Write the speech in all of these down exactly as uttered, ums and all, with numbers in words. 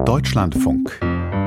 Deutschlandfunk.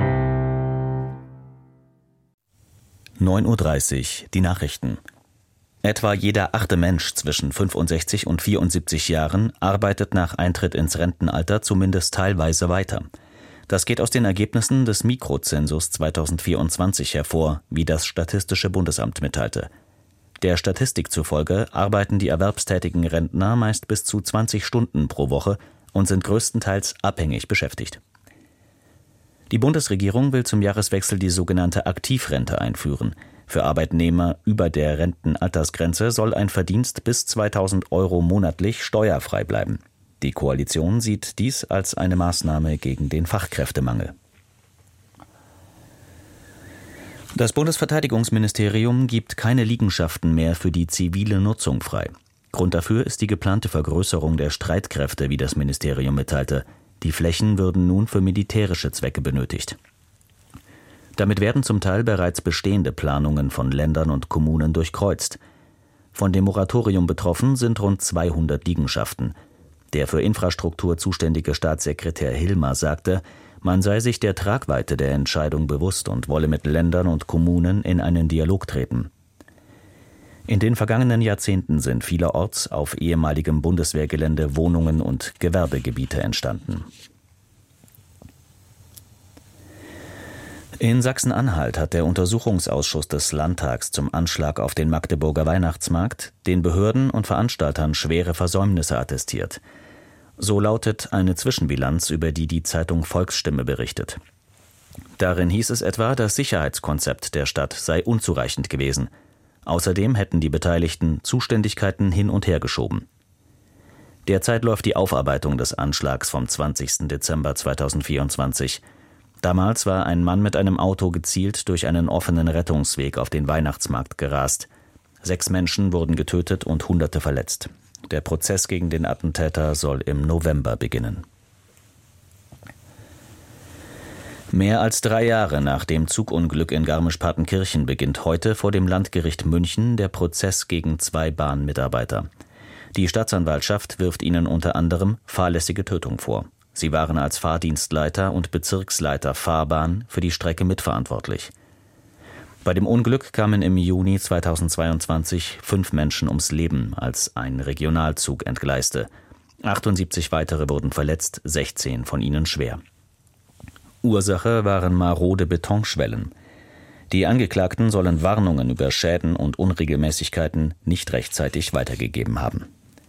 neun Uhr dreißig, die Nachrichten. Etwa jeder achte Mensch zwischen fünfundsechzig und vierundsiebzig Jahren arbeitet nach Eintritt ins Rentenalter zumindest teilweise weiter. Das geht aus den Ergebnissen des Mikrozensus zweitausendvierundzwanzig hervor, wie das Statistische Bundesamt mitteilte. Der Statistik zufolge arbeiten die erwerbstätigen Rentner meist bis zu zwanzig Stunden pro Woche und sind größtenteils abhängig beschäftigt. Die Bundesregierung will zum Jahreswechsel die sogenannte Aktivrente einführen. Für Arbeitnehmer über der Rentenaltersgrenze soll ein Verdienst bis zweitausend Euro monatlich steuerfrei bleiben. Die Koalition sieht dies als eine Maßnahme gegen den Fachkräftemangel. Das Bundesverteidigungsministerium gibt keine Liegenschaften mehr für die zivile Nutzung frei. Grund dafür ist die geplante Vergrößerung der Streitkräfte, wie das Ministerium mitteilte. Die Flächen würden nun für militärische Zwecke benötigt. Damit werden zum Teil bereits bestehende Planungen von Ländern und Kommunen durchkreuzt. Von dem Moratorium betroffen sind rund zweihundert Liegenschaften. Der für Infrastruktur zuständige Staatssekretär Hilmer sagte, man sei sich der Tragweite der Entscheidung bewusst und wolle mit Ländern und Kommunen in einen Dialog treten. In den vergangenen Jahrzehnten sind vielerorts auf ehemaligem Bundeswehrgelände Wohnungen und Gewerbegebiete entstanden. In Sachsen-Anhalt hat der Untersuchungsausschuss des Landtags zum Anschlag auf den Magdeburger Weihnachtsmarkt den Behörden und Veranstaltern schwere Versäumnisse attestiert. So lautet eine Zwischenbilanz, über die die Zeitung Volksstimme berichtet. Darin hieß es etwa, das Sicherheitskonzept der Stadt sei unzureichend gewesen. Außerdem hätten die Beteiligten Zuständigkeiten hin und her geschoben. Derzeit läuft die Aufarbeitung des Anschlags vom zwanzigsten Dezember zweitausendvierundzwanzig. Damals war ein Mann mit einem Auto gezielt durch einen offenen Rettungsweg auf den Weihnachtsmarkt gerast. Sechs Menschen wurden getötet und Hunderte verletzt. Der Prozess gegen den Attentäter soll im November beginnen. Mehr als drei Jahre nach dem Zugunglück in Garmisch-Partenkirchen beginnt heute vor dem Landgericht München der Prozess gegen zwei Bahnmitarbeiter. Die Staatsanwaltschaft wirft ihnen unter anderem fahrlässige Tötung vor. Sie waren als Fahrdienstleiter und Bezirksleiter Fahrbahn für die Strecke mitverantwortlich. Bei dem Unglück kamen im Juni zweitausendzweiundzwanzig fünf Menschen ums Leben, als ein Regionalzug entgleiste. achtundsiebzig weitere wurden verletzt, sechzehn von ihnen schwer. Ursache waren marode Betonschwellen. Die Angeklagten sollen Warnungen über Schäden und Unregelmäßigkeiten nicht rechtzeitig weitergegeben haben.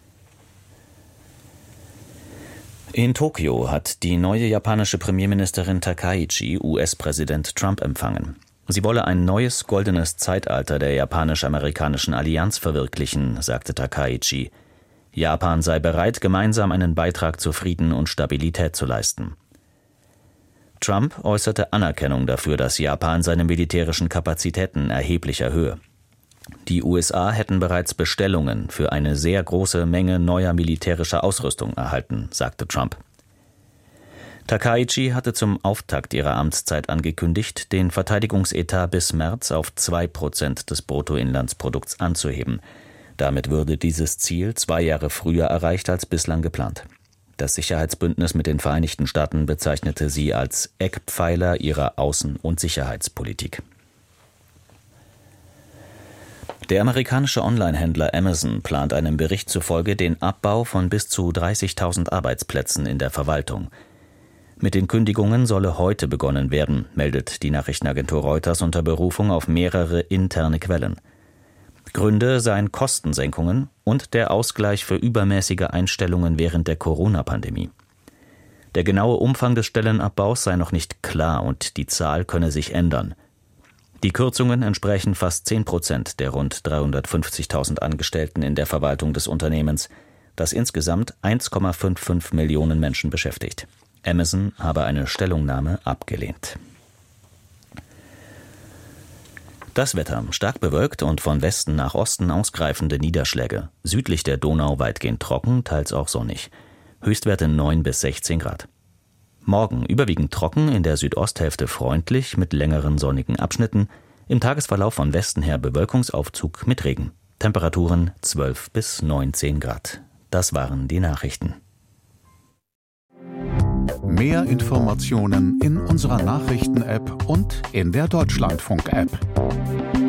In Tokio hat die neue japanische Premierministerin Takaichi U S-Präsident Trump empfangen. Sie wolle ein neues goldenes Zeitalter der japanisch-amerikanischen Allianz verwirklichen, sagte Takaichi. Japan sei bereit, gemeinsam einen Beitrag zu Frieden und Stabilität zu leisten. Trump äußerte Anerkennung dafür, dass Japan seine militärischen Kapazitäten erheblich erhöhe. Die U S A hätten bereits Bestellungen für eine sehr große Menge neuer militärischer Ausrüstung erhalten, sagte Trump. Takaichi hatte zum Auftakt ihrer Amtszeit angekündigt, den Verteidigungsetat bis März auf zwei Prozent des Bruttoinlandsprodukts anzuheben. Damit würde dieses Ziel zwei Jahre früher erreicht als bislang geplant. Das Sicherheitsbündnis mit den Vereinigten Staaten bezeichnete sie als Eckpfeiler ihrer Außen- und Sicherheitspolitik. Der amerikanische Onlinehändler Amazon plant einem Bericht zufolge den Abbau von bis zu dreißigtausend Arbeitsplätzen in der Verwaltung. Mit den Kündigungen solle heute begonnen werden, meldet die Nachrichtenagentur Reuters unter Berufung auf mehrere interne Quellen. Gründe seien Kostensenkungen und der Ausgleich für übermäßige Einstellungen während der Corona-Pandemie. Der genaue Umfang des Stellenabbaus sei noch nicht klar und die Zahl könne sich ändern. Die Kürzungen entsprechen fast zehn Prozent der rund dreihundertfünfzigtausend Angestellten in der Verwaltung des Unternehmens, das insgesamt eins Komma fünfundfünfzig Millionen Menschen beschäftigt. Amazon habe eine Stellungnahme abgelehnt. Das Wetter: stark bewölkt und von Westen nach Osten ausgreifende Niederschläge. Südlich der Donau weitgehend trocken, teils auch sonnig. Höchstwerte neun bis sechzehn Grad. Morgen überwiegend trocken, in der Südosthälfte freundlich mit längeren sonnigen Abschnitten. Im Tagesverlauf von Westen her Bewölkungsaufzug mit Regen. Temperaturen zwölf bis neunzehn Grad. Das waren die Nachrichten. Mehr Informationen in unserer Nachrichten-App und in der Deutschlandfunk-App.